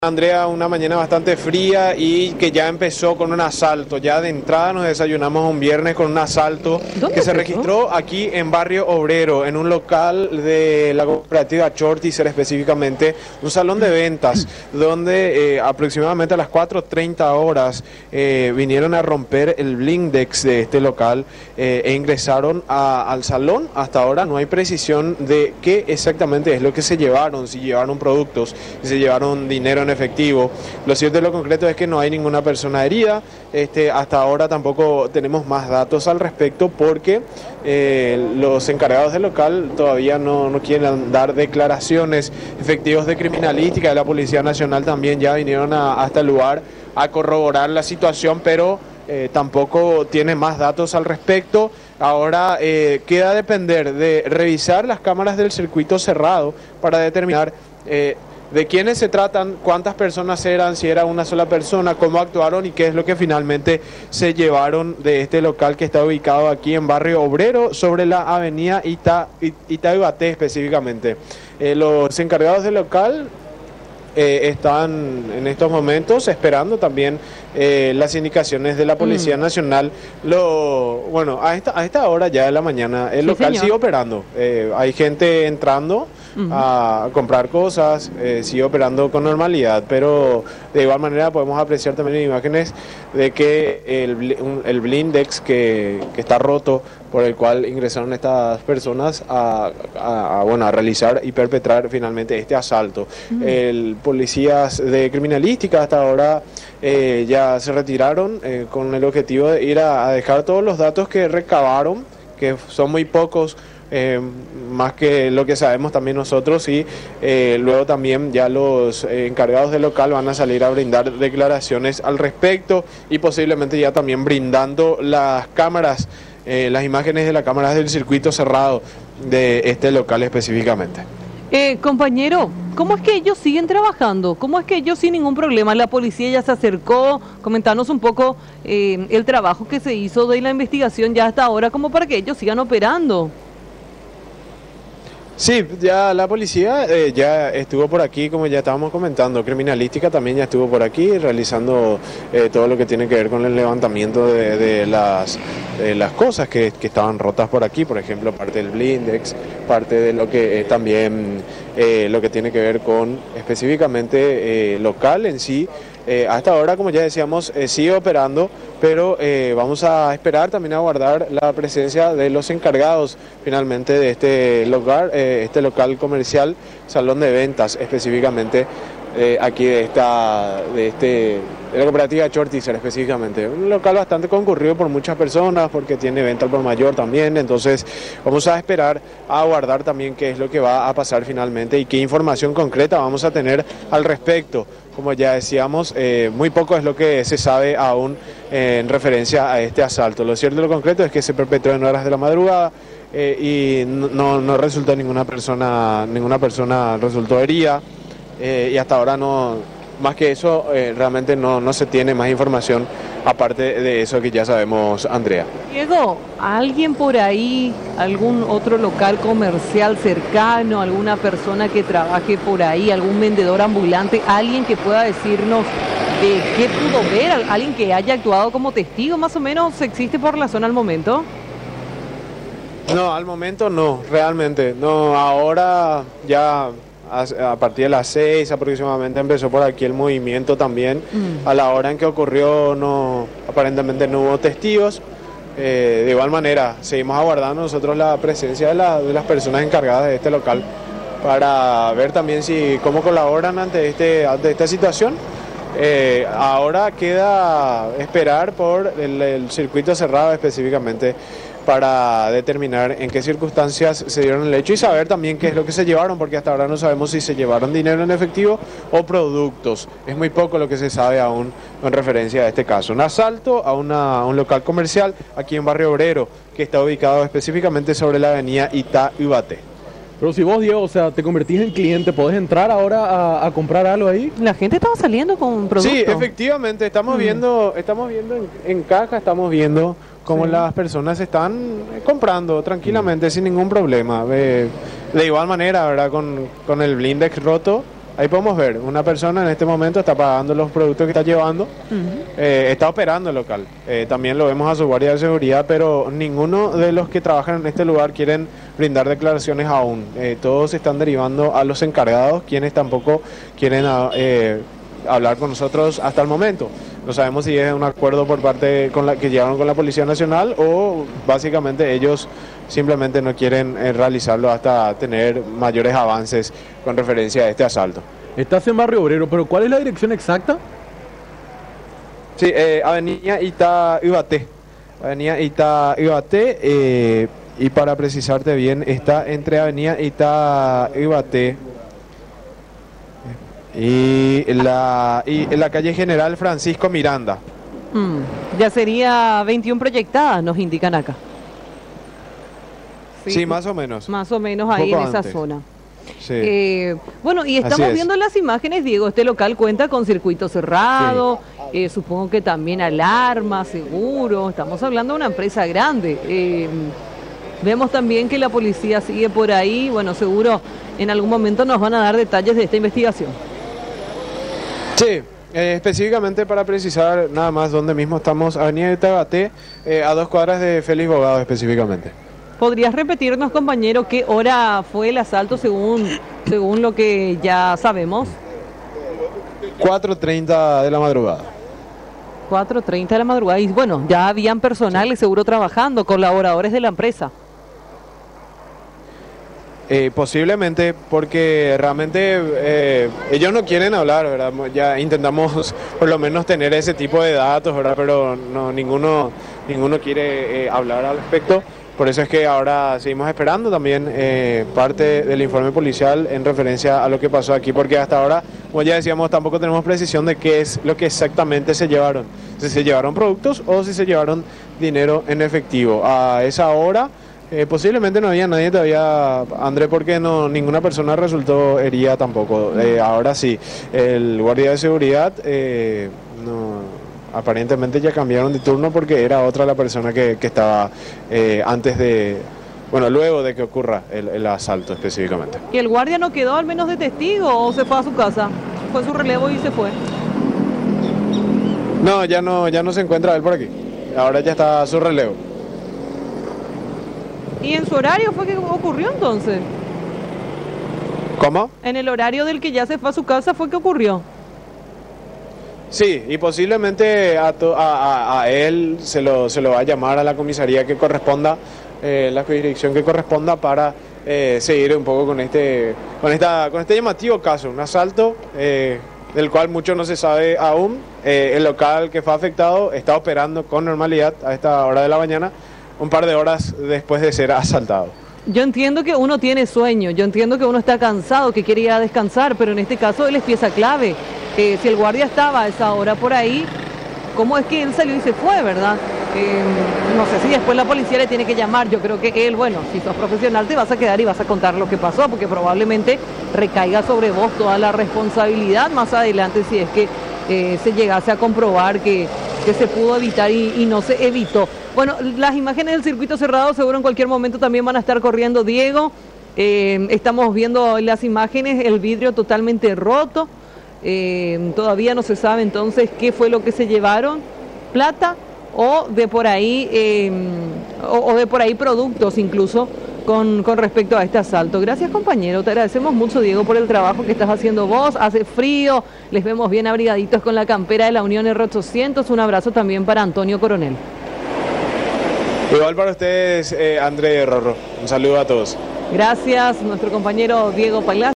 Andrea, una mañana bastante fría y que ya empezó con un asalto. Ya de entrada nos desayunamos un viernes con un asalto que se registró aquí en Barrio Obrero, en un local de la cooperativa Chortizer, específicamente un salón de ventas, donde aproximadamente a las 4:30 horas vinieron a romper el blindex de este local e ingresaron al salón. Hasta ahora no hay precisión de qué exactamente es lo que se llevaron, si llevaron productos, si se llevaron dinero en efectivo. Lo cierto y lo concreto es que no hay ninguna persona herida. Hasta ahora tampoco tenemos más datos al respecto porque los encargados del local todavía no quieren dar declaraciones. Efectivos de criminalística de la Policía Nacional también ya vinieron hasta el lugar a corroborar la situación, pero tampoco tiene más datos al respecto. Ahora queda depender de revisar las cámaras del circuito cerrado para determinar de quiénes se tratan, cuántas personas eran, si era una sola persona, cómo actuaron y qué es lo que finalmente se llevaron de este local que está ubicado aquí en Barrio Obrero, sobre la avenida Itaibaté específicamente. Los encargados del local están en estos momentos esperando también las indicaciones de la Policía Nacional. A esta hora ya de la mañana el local sigue operando. Hay gente entrando a comprar cosas, sigue operando con normalidad, pero de igual manera podemos apreciar también imágenes de que el blindex que está roto, por el cual ingresaron estas personas a realizar y perpetrar finalmente este asalto. Policías de criminalística hasta ahora ya se retiraron con el objetivo de ir a dejar todos los datos que recabaron, que son muy pocos, más que lo que sabemos también nosotros, y luego también ya los encargados del local van a salir a brindar declaraciones al respecto y posiblemente ya también brindando las cámaras, las imágenes de las cámaras del circuito cerrado de este local específicamente. Compañero, ¿cómo es que ellos siguen trabajando? ¿Cómo es que ellos sin ningún problema? La policía ya se acercó, comentanos un poco el trabajo que se hizo de la investigación ya hasta ahora, como para que ellos sigan operando. Sí, ya la policía ya estuvo por aquí, como ya estábamos comentando. Criminalística también ya estuvo por aquí realizando todo lo que tiene que ver con el levantamiento de las cosas que estaban rotas por aquí, por ejemplo, parte del blindex, parte de lo que también lo que tiene que ver con específicamente local en sí. Hasta ahora, como ya decíamos, sigue operando, pero vamos a esperar también a guardar la presencia de los encargados finalmente de este local comercial, salón de ventas específicamente, aquí de la cooperativa Chortizer específicamente. Un local bastante concurrido por muchas personas porque tiene venta al por mayor también, entonces vamos a esperar a guardar también qué es lo que va a pasar finalmente y qué información concreta vamos a tener al respecto. Como ya decíamos, muy poco es lo que se sabe aún en referencia a este asalto. Lo cierto y lo concreto es que se perpetró en horas de la madrugada y no resultó ninguna persona resultó herida, y hasta ahora más que eso realmente no se tiene más información aparte de eso que ya sabemos, Andrea. Diego, ¿alguien por ahí, algún otro local comercial cercano, alguna persona que trabaje por ahí, algún vendedor ambulante, alguien que pueda decirnos qué pudo ver, alguien que haya actuado como testigo más o menos, existe por la zona al momento? No, al momento no, realmente no. Ahora ya a partir de las 6 aproximadamente empezó por aquí el movimiento también. A la hora en que ocurrió aparentemente no hubo testigos. De igual manera seguimos aguardando nosotros la presencia de las personas encargadas de este local para ver también cómo colaboran ante esta situación. Ahora queda esperar por el circuito cerrado específicamente para determinar en qué circunstancias se dieron el hecho y saber también qué es lo que se llevaron, porque hasta ahora no sabemos si se llevaron dinero en efectivo o productos. Es muy poco lo que se sabe aún en referencia a este caso. Un asalto a un local comercial aquí en Barrio Obrero, que está ubicado específicamente sobre la avenida Itaibaté. Pero si vos, Diego, te convertís en cliente, ¿podés entrar ahora a comprar algo ahí? La gente estaba saliendo con productos. Sí, efectivamente, estamos viendo en caja, estamos viendo cómo las personas están comprando tranquilamente, sin ningún problema. De igual manera, ¿verdad? Con el blindex roto, ahí podemos ver, una persona en este momento está pagando los productos que está llevando, está operando el local. También lo vemos a su guardia de seguridad, pero ninguno de los que trabajan en este lugar quieren brindar declaraciones aún. Todos se están derivando a los encargados, quienes tampoco quieren hablar con nosotros hasta el momento. No sabemos si es un acuerdo por parte que llegaron con la Policía Nacional o básicamente ellos simplemente no quieren realizarlo hasta tener mayores avances con referencia a este asalto. Estás en Barrio Obrero, pero ¿cuál es la dirección exacta? Sí, Avenida Ita-Ibaté. Avenida Ita-Ibaté, y para precisarte bien, está entre Avenida Ita-Ibaté y la calle General Francisco Miranda. Ya sería 21 proyectadas, nos indican acá. Sí, más o menos. Más o menos ahí en esa antes. zona. Sí. Bueno, y estamos viendo las imágenes, Diego, este local cuenta con circuito cerrado, supongo que también alarma, seguro, estamos hablando de una empresa grande. Vemos también que la policía sigue por ahí, bueno, seguro en algún momento nos van a dar detalles de esta investigación. Sí, específicamente para precisar nada más dónde mismo estamos, Avenida Itabaté, a 2 cuadras de Félix Bogado específicamente. ¿Podrías repetirnos, compañero, qué hora fue el asalto según lo que ya sabemos? 4:30 de la madrugada. 4:30 de la madrugada. Y bueno, ya habían personales seguro trabajando, colaboradores de la empresa. Posiblemente porque realmente ellos no quieren hablar, ¿verdad? Ya intentamos por lo menos tener ese tipo de datos, ¿verdad? Pero no, ninguno quiere hablar al respecto. Por eso es que ahora seguimos esperando también parte del informe policial en referencia a lo que pasó aquí, porque hasta ahora, como ya decíamos, tampoco tenemos precisión de qué es lo que exactamente se llevaron. Si se llevaron productos o si se llevaron dinero en efectivo. A esa hora posiblemente no había nadie todavía, André, porque ninguna persona resultó herida tampoco. Ahora sí, el guardia de seguridad aparentemente ya cambiaron de turno porque era otra la persona que estaba luego de que ocurra el asalto específicamente. ¿Y el guardia no quedó al menos de testigo o se fue a su casa? Fue su relevo y se fue. No, ya no se encuentra él por aquí. Ahora ya está a su relevo. ¿Y en su horario fue que ocurrió entonces? ¿Cómo? En el horario del que ya se fue a su casa fue que ocurrió. Sí, y posiblemente a él se lo va a llamar a la comisaría que corresponda, la jurisdicción que corresponda para seguir un poco con este llamativo caso, un asalto del cual mucho no se sabe aún. El local que fue afectado está operando con normalidad a esta hora de la mañana, un par de horas después de ser asaltado. Yo entiendo que uno tiene sueño, yo entiendo que uno está cansado, que quiere ir a descansar, pero en este caso él es pieza clave. Si el guardia estaba a esa hora por ahí, ¿cómo es que él salió y se fue, verdad? No sé si después la policía le tiene que llamar. Yo creo que él, bueno, si sos profesional te vas a quedar y vas a contar lo que pasó, porque probablemente recaiga sobre vos toda la responsabilidad más adelante si es que se llegase a comprobar que se pudo evitar y no se evitó. Bueno, las imágenes del circuito cerrado seguro en cualquier momento también van a estar corriendo, Diego. Estamos viendo las imágenes, el vidrio totalmente roto. Todavía no se sabe entonces qué fue lo que se llevaron, plata o de por ahí productos incluso con respecto a este asalto. Gracias, compañero, te agradecemos mucho, Diego, por el trabajo que estás haciendo vos. Hace frío, les vemos bien abrigaditos con la campera de la Unión R800. Un abrazo también para Antonio Coronel. Igual para ustedes, André Rorro. Un saludo a todos. Gracias, nuestro compañero Diego Palacio.